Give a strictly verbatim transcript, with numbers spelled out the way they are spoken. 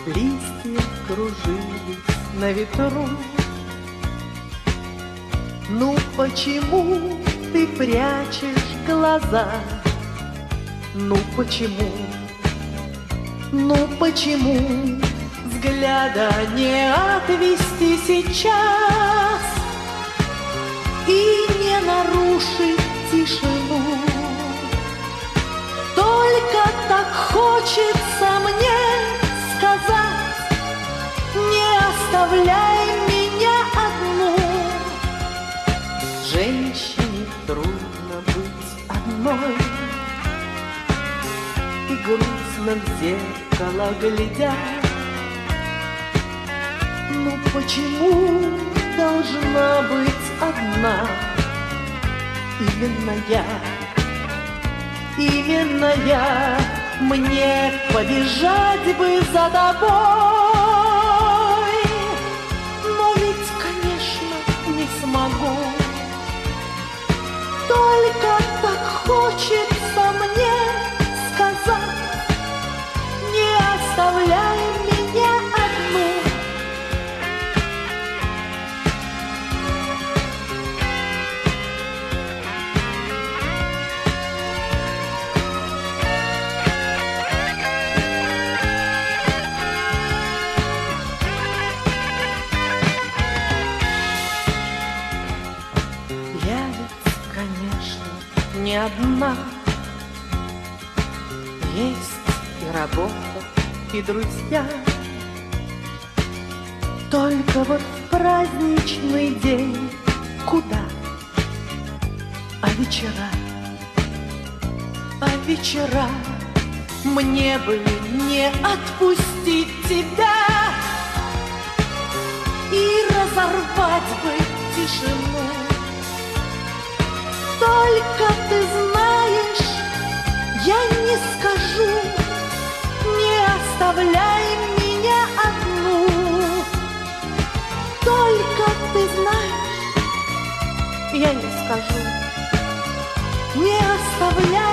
Листья кружились на ветру. Ну почему ты прячешь глаза? Ну почему? Ну почему взгляда не отвести сейчас и не нарушить тишину? Только так хочется мне сказать: не оставляй меня одну. Женщине трудно быть одной, и грустно в зеркало глядя. Ну почему должна быть одна именно я? Именно я, мне побежать бы за тобой. Но ведь, конечно, не смогу. Только так хочется мне сказать: не оставляй меня одну. Я ведь, конечно, не одна. Есть и работа, и друзья. Только вот в праздничный день куда? А вечера, а вечера мне бы не отпустить тебя и разорвать бы тишину. Только ты знаешь, я не скажу: не оставляй меня одну. Только ты знаешь, я не скажу: не оставляй